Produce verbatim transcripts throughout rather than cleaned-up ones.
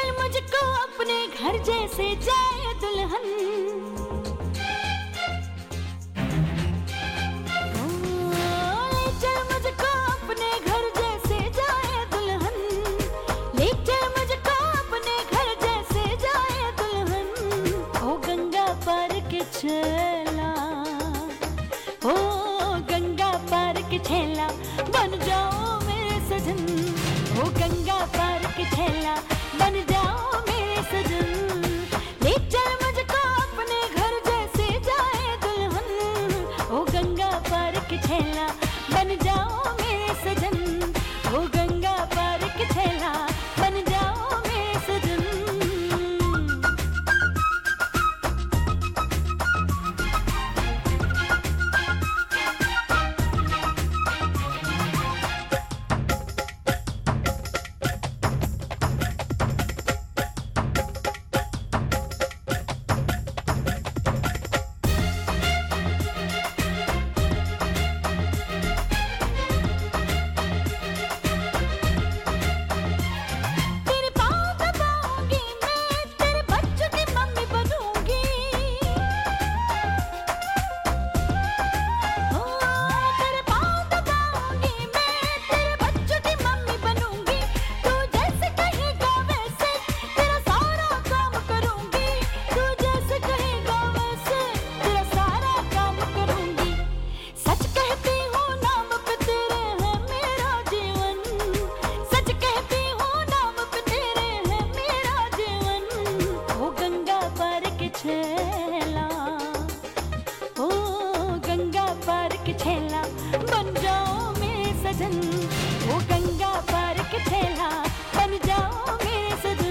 चल मुझको अपने घर जैसे जाए दुल्हन। ओ, ले चल मुझको अपने घर जैसे जाए दुल्हन। ले चल मुझको अपने घर जैसे जाए दुल्हन। ओ गंगा पार के छेला, ओ गंगा पार के छेला, बन जाओ मेरे सजन। ओ गंगा पार के छेला, बन जाओ मेरे सजन। ले चल मुझको अपने घर जैसे जाए दुल्हन। ओ गंगा पार के छेला, बन जाओ मेरे सजन। ओ गंगा पार के छेला, बन जाओ मेरे सजन। छेला, ओ गंगा पार के छेला, बन जाओ मेरे सजन। ओ गंगा पार के छेला, बन जाओ मेरे सजन।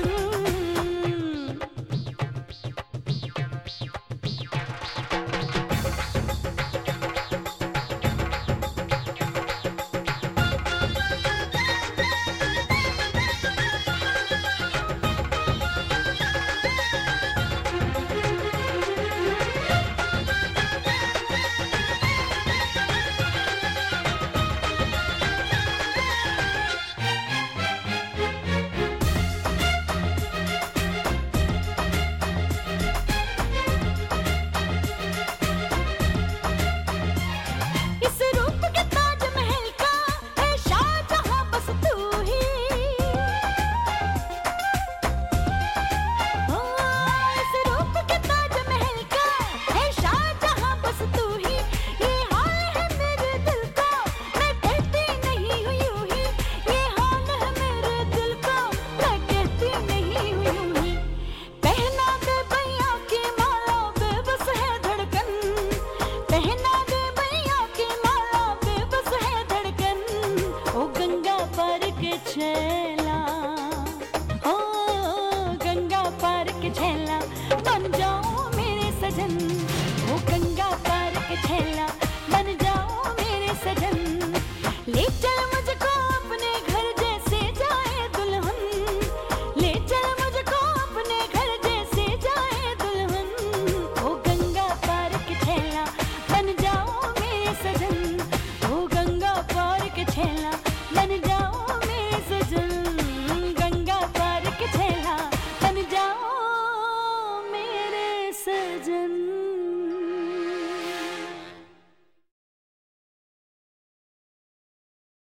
छेला, ओ गंगा पार के छेला, बन जाओ मेरे सजन। ओ गंगा पार के छेला, बन जाओ मेरे सजन। ले चल मुझको अपने घर जैसे जाए दुल्हन। ले चल मुझको अपने घर जैसे जाए दुल्हन। ओ गंगा पार के छेला, बन जाओ मेरे सजन। ओ गंगा पार के छेला, बन जाओ सजन। गंगा पार के छेला, बन जाओ मेरे सजन।